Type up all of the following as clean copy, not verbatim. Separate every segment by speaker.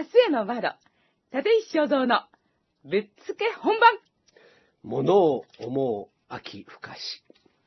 Speaker 1: 明日への窓、立石正蔵のぶっつけ本番。
Speaker 2: 物を思う秋深し。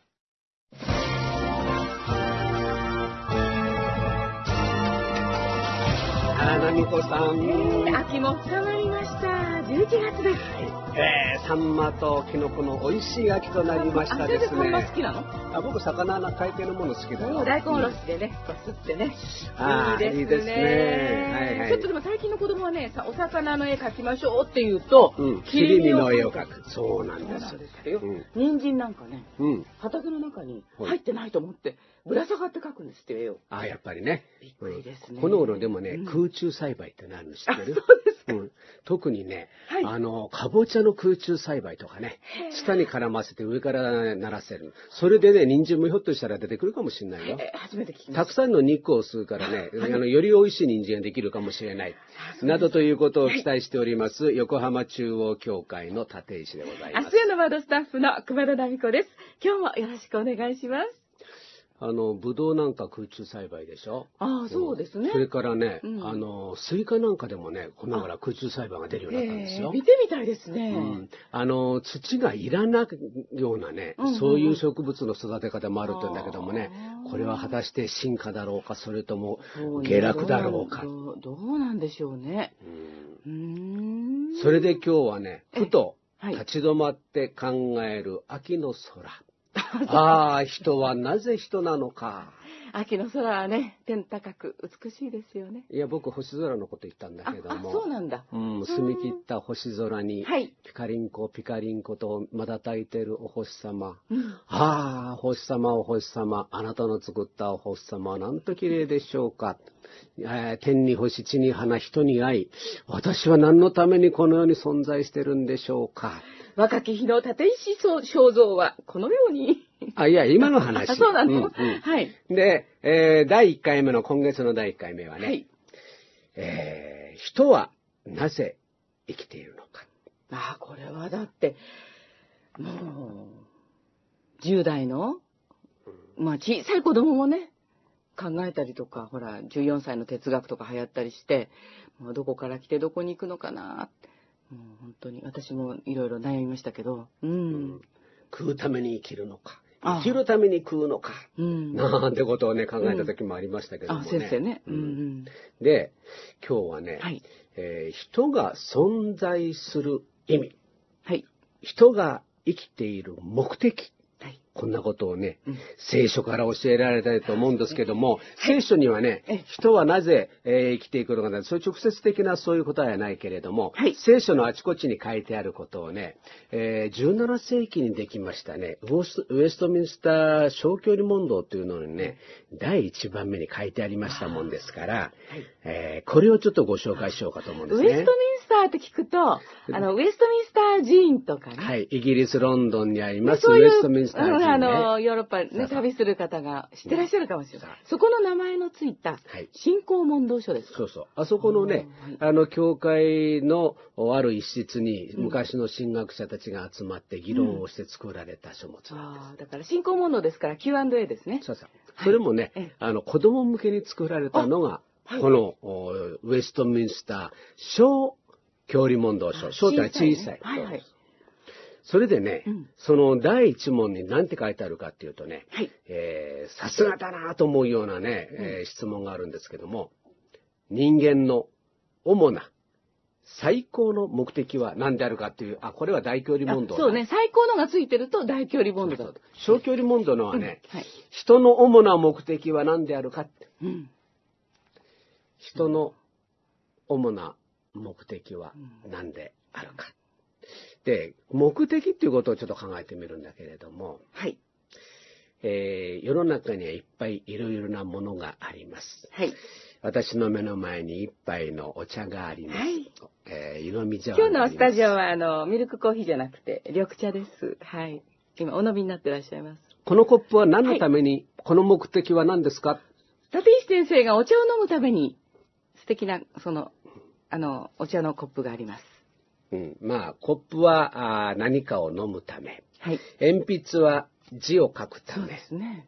Speaker 2: 奈美子さん、
Speaker 1: 秋も深まりました。11月です。
Speaker 2: サンマとキノコの美味しい秋となりましたですね。
Speaker 1: サンマ好きなの？
Speaker 2: 僕魚の海底のもの好きだよ。
Speaker 1: 大根おろしでね、こすってね。
Speaker 2: いいですね。
Speaker 1: ちょっとでも最近の子供はね、お魚の絵描きましょうって言うと、
Speaker 2: 切り身の絵を描く。そうなんです
Speaker 1: よ。人参なんかね、畑の中に入ってないと思って、ぶら下がって描くんですって絵を。
Speaker 2: やっぱりね。
Speaker 1: びっくりですね。
Speaker 2: この頃でもね、空中栽培ってなるの知ってる？
Speaker 1: そうですか。
Speaker 2: 特にね、かぼちゃの空中栽培とかね、下に絡ませて上からならせる。それでね、人参もひょっとしたら出てくるかもしれないよ。
Speaker 1: 初めて聞きました。
Speaker 2: たくさんの肉を吸うからね、より美味しい人参ができるかもしれない。などということを期待しております、横浜中央教会の立石でございます。
Speaker 1: 明日への窓スタッフの熊田奈美子です。今日もよろしくお願いします。
Speaker 2: ぶどうなんか空中栽培でしょ。
Speaker 1: そうですね。
Speaker 2: それからね、スイカなんかでもね、この頃空中栽培が出るようになったんですよ。
Speaker 1: 見てみたいですね。
Speaker 2: 土がいらないようなね、そういう植物の育て方もあるって言うんだけどもね、これは果たして進化だろうか、それとも下落だろうか。
Speaker 1: どうなんでしょうね。
Speaker 2: それで今日はね、ふと立ち止まって考える秋の空。人はなぜ人なのか。
Speaker 1: 秋の空はね、天高く美しいですよね。
Speaker 2: いや、僕星空のこと言ったんだけども。
Speaker 1: そうなんだ。
Speaker 2: 澄み切った星空に、ピカリンコピカリンコと瞬いてるお星様。星様お星様、あなたの作ったお星様はなんと綺麗でしょうか。天に星、地に花、人に愛。私は何のためにこの世に存在してるんでしょうか。
Speaker 1: 若き日の立石正蔵はこのように。
Speaker 2: いや、今の話。
Speaker 1: そうなの？
Speaker 2: はい。で、第1回目の、今月の第1回目はね、人はなぜ生きているのか。
Speaker 1: これはだって、もう、10代の、小さい子供もね、考えたりとか、ほら、14歳の哲学とか流行ったりして、もうどこから来てどこに行くのかなって。もう本当に私もいろいろ悩みましたけど、
Speaker 2: 食うために生きるのか、生きるために食うのか、なんてことをね考えた時もありましたけどもね。
Speaker 1: 先生ね。
Speaker 2: で、今日はね、人が存在する意味、人が生きている目的、こんなことをね、聖書から教えられたいと思うんですけども、聖書にはね、人はなぜ、生きていくのかな、そういう直接的なそういう答えはないけれども、聖書のあちこちに書いてあることをね、17世紀にできましたね、ウェストミンスター小距離問答というのにね、第1番目に書いてありましたもんですから、これをちょっとご紹介しようかと思うんですね。
Speaker 1: ウェストミンスターって聞くと、ウェストミンスター寺院とかね。
Speaker 2: イギリス・ロンドンにあります、ウェストミンスター寺院。
Speaker 1: ヨーロッパね、旅する方が知ってらっしゃるかもしれない。そこの名前のついた信仰問答書です。
Speaker 2: そうそう。あそこのね、教会のある一室に昔の神学者たちが集まって議論をして作られた書物なんです。
Speaker 1: だから信仰問答ですから Q&A ですね。
Speaker 2: そうそう。それもね、子供向けに作られたのが、このウェストミンスター小距離問答書。小ってのは小さい。それでね、その第一問に何て書いてあるかっていうとね、さすがだなと思うようなね、質問があるんですけども、人間の主な最高の目的は何であるかっていう、これは大距離問答。
Speaker 1: そうね、最高のがついてると大距離問答だと。
Speaker 2: 小距離問答のはね、人の主な目的は何であるかって。人の主な目的は何であるか。で、目的っていうことをちょっと考えてみるんだけれども、世の中にはいっぱいいろいろなものがあります。私の目の前に一杯のお茶があります。湯飲み茶碗があります。今日のスタジオはミルクコーヒーじゃなくて緑茶です。今お飲みになってらっしゃいます。このコップは何のために、この目的は何ですか？
Speaker 1: 立石先生がお茶を飲むために素敵なお茶のコップがあります。
Speaker 2: コップは何かを飲むため、鉛筆は字を書くため、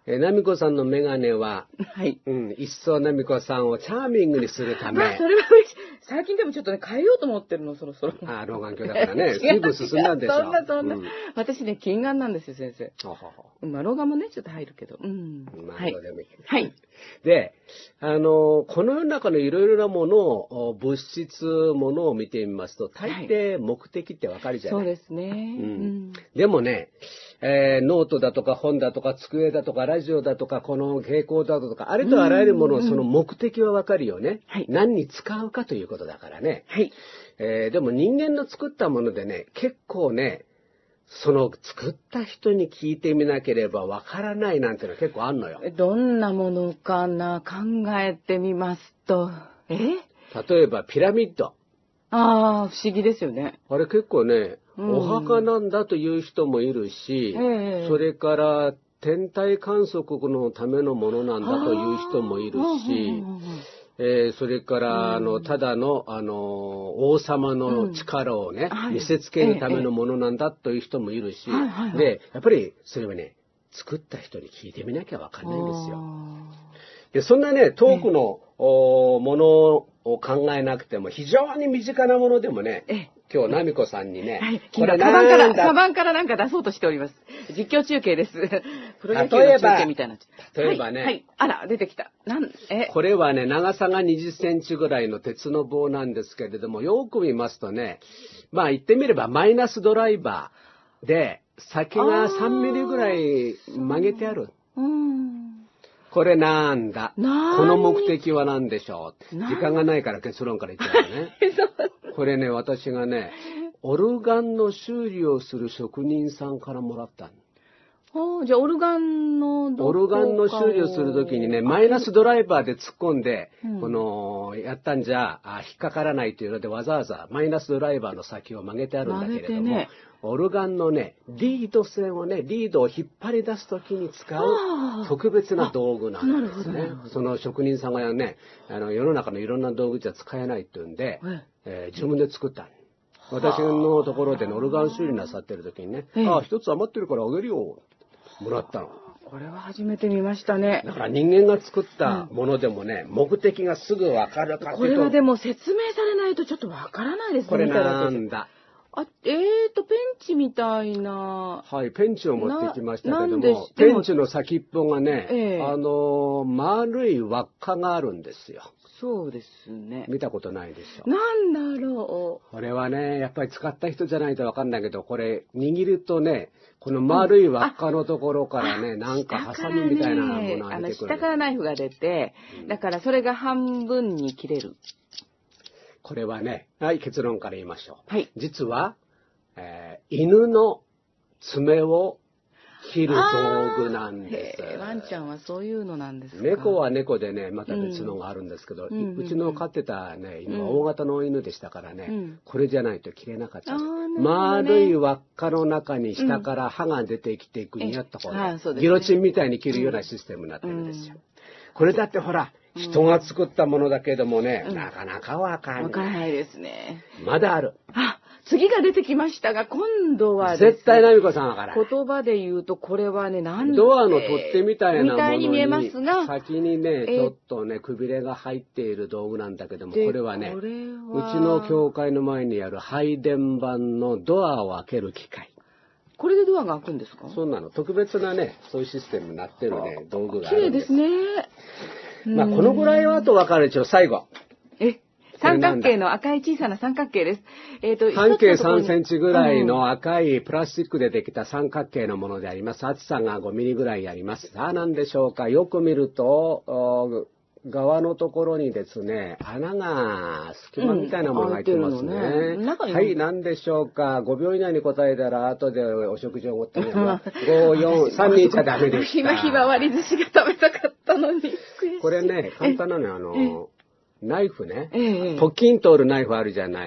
Speaker 2: ナミコさんのメガネは、
Speaker 1: はい。
Speaker 2: 一層ナミコさんをチャーミングにするため。
Speaker 1: まあ、それは嬉しい。最近でもちょっとね、変えようと思ってるの、そろそろ。
Speaker 2: 老眼鏡だからね、随分進んだんでしょ。
Speaker 1: そんな。私ね、近眼なんですよ、先生。まあ、老眼もね、ちょっと入るけど。
Speaker 2: まあ、どうでもいい。
Speaker 1: はい。
Speaker 2: で、この世の中のいろいろなものを、物質ものを見てみますと、大抵目的ってわかるじゃない。
Speaker 1: そうですね。
Speaker 2: でもね、ノートだとか本だとか机だとかラジオだとかこの蛍光だとかありとあらゆるものその目的はわかるよね、何に使うかということだからね、でも人間の作ったものでね結構ねその作った人に聞いてみなければわからないなんてのは結構あんのよ。
Speaker 1: どんなものかな考えてみますと
Speaker 2: 例えばピラミッド。
Speaker 1: ああ不思議ですよね。
Speaker 2: あれ結構ねお墓なんだという人もいるし、それから天体観測のためのものなんだという人もいるし、それからただの王様の力をね、見せつけるためのものなんだという人もいるし、でやっぱりそれはね作った人に聞いてみなきゃわかんないんですよ。でそんなね遠くのものを考えなくても非常に身近なものでもね、今日ナミコさんにね、
Speaker 1: これカバンからなんか出そうとしております。実況中継です。プロ野球の中継みたいな。
Speaker 2: 例えばね、
Speaker 1: あら出てきた。
Speaker 2: これはね長さが20センチぐらいの鉄の棒なんですけれども、よく見ますとね、まあ言ってみればマイナスドライバーで先が3ミリぐらい曲げてある。これなんだ。この目的は何でしょう。時間がないから結論から言っちゃうね。これね、私がね、オルガンの修理をする職人さんからもらった
Speaker 1: の。じゃあオルガンの
Speaker 2: 修理をするときにね、マイナスドライバーで突っ込んで、やったんじゃ引っかからないというのでわざわざマイナスドライバーの先を曲げてあるんだけれども、オルガンのね、リード線をね、リードを引っ張り出すときに使う特別な道具なんですね。その職人さんがね、世の中のいろんな道具じゃ使えないっていうんで、自分で作った。私のところでオルガン修理なさってるときにね、一つ余ってるからあげるよ。もらったの。
Speaker 1: これは初めて見ましたね。
Speaker 2: だから人間が作ったものでもね、目的がすぐわかるかっていうと。
Speaker 1: これはでも説明されないとちょっとわからないですね。
Speaker 2: これなんだ。
Speaker 1: ペンチみたいな。
Speaker 2: はい、ペンチを持ってきましたけども、ペンチの先っぽがね、丸い輪っかがあるんですよ。
Speaker 1: そうですね。
Speaker 2: 見たことないでしょ。
Speaker 1: なんだろう。
Speaker 2: これはね、やっぱり使った人じゃないとわかんないけど、これ握るとね、この丸い輪っかのところからね、なんかハサミみたいなものが出てくる。
Speaker 1: 下からナイフが出て、だからそれが半分に切れる。
Speaker 2: これはね、結論から言いましょう。実は、犬の爪を切る道具なんです。
Speaker 1: ワンちゃんはそういうのなんですか。
Speaker 2: 猫は猫でね、また別のがあるんですけど、うちの飼ってたね、犬は大型の犬でしたからね、これじゃないと切れなかった。丸い輪っかの中に下から刃が出てきてぐにゃっとこう、ギロチンみたいに切るようなシステムになってるんですよ。これだってほら、人が作ったものだけどもね、なかなかわかんない。
Speaker 1: わからないですね。
Speaker 2: まだある。
Speaker 1: 次が出てきましたが、今度は
Speaker 2: 絶対ナミコさんわからない。
Speaker 1: 言葉で言うと、これはね、
Speaker 2: ドアの取っ手みたいなものに
Speaker 1: 見えますが、
Speaker 2: 先にね、ちょっとね、くびれが入っている道具なんだけども、これはね、うちの教会の前にある配電盤のドアを開ける機械。
Speaker 1: これでドアが開くんですか？
Speaker 2: そうなの。特別なね、そういうシステムになってるね、道具があるんです。
Speaker 1: 綺麗ですね。
Speaker 2: まあ、このぐらいはあと分かるでしょ、最後。
Speaker 1: 三角形の赤い小さな三角形です。
Speaker 2: 半径3センチぐらいの赤いプラスチックでできた三角形のものであります。厚さが5ミリぐらいあります。さあ何でしょうか。よく見ると、側のところにですね、穴が隙間みたいなものが入ってますね。はい、何でしょうか。5秒以内に答えたら後でお食事を持ってみます。5、4、3、2じゃダメでした。
Speaker 1: ひまわり寿司が食べたかったのに。
Speaker 2: これね、簡単なのよ。ナイフね、ポキンと折るナイフあるじゃない。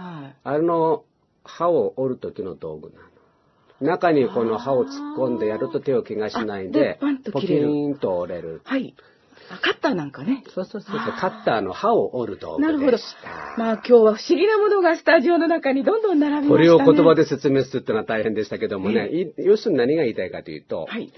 Speaker 2: 刃を折る時の道具なの。中にこの刃を突っ込んでやると手を怪我しないで、ポキンと折れる。
Speaker 1: カッターなんかね。
Speaker 2: そう。カッターの刃を折る道具でした。なるほど。
Speaker 1: まあ今日は不思議なものがスタジオの中にどんどん並びましたね。
Speaker 2: これを言葉で説明するってのは大変でしたけどもね、要するに何が言いたいかというと、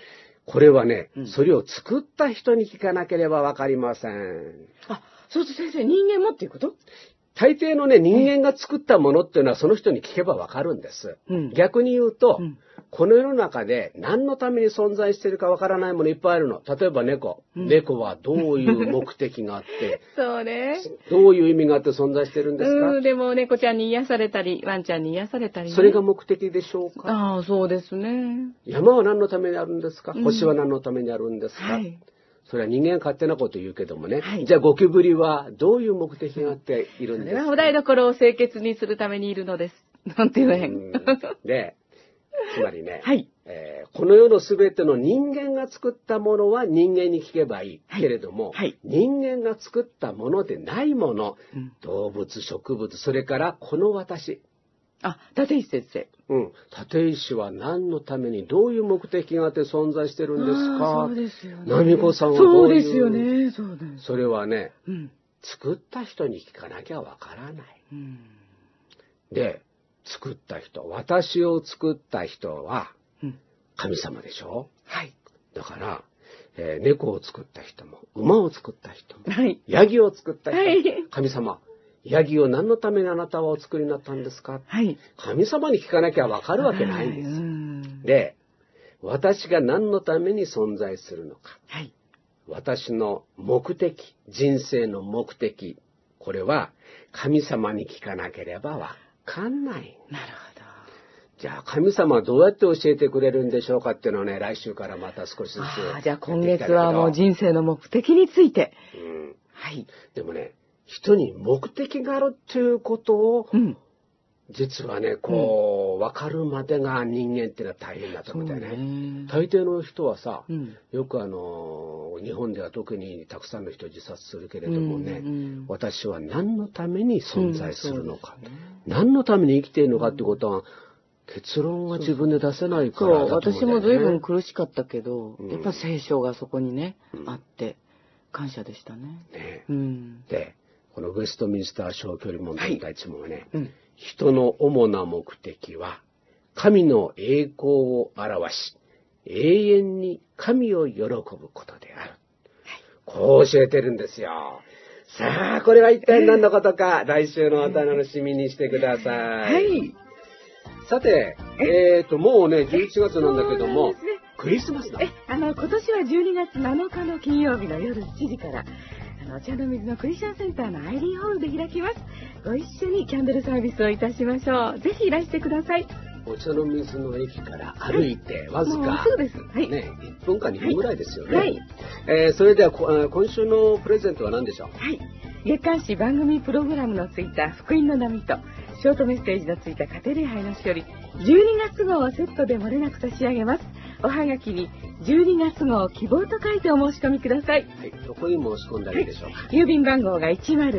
Speaker 2: これはね、それを作った人に聞かなければわかりません。
Speaker 1: あ、そうすると先生、人間もっていうこと？
Speaker 2: 大抵のね、人間が作ったものっていうのはその人に聞けばわかるんです。逆に言うと、この世の中で何のために存在しているかわからないものいっぱいあるの。例えば猫。猫はどういう目的があって、
Speaker 1: そうね。
Speaker 2: どういう意味があって存在してるんですか？
Speaker 1: でも猫ちゃんに癒されたり、ワンちゃんに癒されたり、ね。
Speaker 2: それが目的でしょうか？
Speaker 1: ああ、そうですね。
Speaker 2: 山は何のためにあるんですか？星は何のためにあるんですか？はい、それは人間勝手なこと言うけどもね。はい、じゃあゴキブリはどういう目的があっているんですか？
Speaker 1: それはお台所を清潔にするためにいるのです。なんて言えへん。
Speaker 2: で、つまりね、
Speaker 1: はい、
Speaker 2: この世のすべての人間が作ったものは人間に聞けばいい、はい、けれども、はい、人間が作ったものでないもの、動物、植物、それからこの私。
Speaker 1: あ、立石先生。
Speaker 2: 立石は何のためにどういう目的があって存在してるんですか？
Speaker 1: そうですよね。
Speaker 2: ナミコさんはどういう？
Speaker 1: そうですよね。そうです。
Speaker 2: それはね、作った人に聞かなきゃわからない。で、作った人、私を作った人は神様でしょ？はい。だから、猫を作った人も、馬を作った人も、はい、ヤギを作った人も、はい、神様。ヤギを何のためにあなたはお作りになったんですか？はい。神様に聞かなきゃわかるわけないんですよ。で、私が何のために存在するのか。はい。私の目的、人生の目的、これは神様に聞かなければわかんない。
Speaker 1: なるほど。
Speaker 2: じゃあ神様はどうやって教えてくれるんでしょうかっていうのをね、来週からまた少しずつ。
Speaker 1: じゃあ今月はもう人生の目的について。
Speaker 2: はい。でもね、人に目的があるっていうことを、実はね、わかるまでが人間っていうのは大変だと思うんだよね。大抵の人はさ、よく日本では特にたくさんの人自殺するけれどもね、私は何のために存在するのか、何のために生きているのかってことは、結論が自分で出せないからだと思うんだよね。
Speaker 1: 私も随分苦しかったけど、やっぱ聖書がそこにね、あって、感謝でしたね。
Speaker 2: で、このウェストミンスター小距離問題第一問はね、人の主な目的は神の栄光を表し永遠に神を喜ぶことである。こう教えてるんですよ。さあ、これは一体何のことか、来週のお楽しみにしてください。はい。さて、もうね、11月なんだけども、クリスマスだ。
Speaker 1: 今年は12月7日の金曜日の夜7時から、お茶の水のクリスチャンセンターのアイリーホールで開きます。ご一緒にキャンドルサービスをいたしましょう。ぜひいらしてください。
Speaker 2: お茶の水の駅から歩いてわずか、
Speaker 1: そうです。はい。
Speaker 2: ね、1分か2分ぐらいですよね。はい。それでは今週のプレゼントは何でしょう？
Speaker 1: はい。月刊誌番組プログラムのついた福音の波とショートメッセージのついた家庭礼拝のしおり12月号をセットで漏れなく差し上げます。おはがきに12月号希望と書いてお申し込みください。
Speaker 2: はい。どこに申し込んだらいいでしょうか？
Speaker 1: 郵便番号が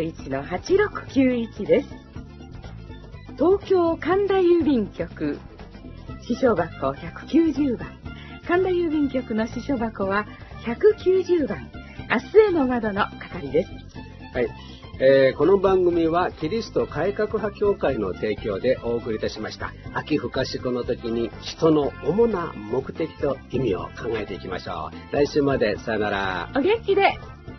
Speaker 1: 101-8691 です。東京神田郵便局支所箱190番。神田郵便局の支所箱は190番。明日への窓の係です。
Speaker 2: はい。この番組はキリスト改革派協会の提供でお送りいたしました。秋深しこの時に人の主な目的と意味を考えていきましょう。来週までさよなら。
Speaker 1: お元気で。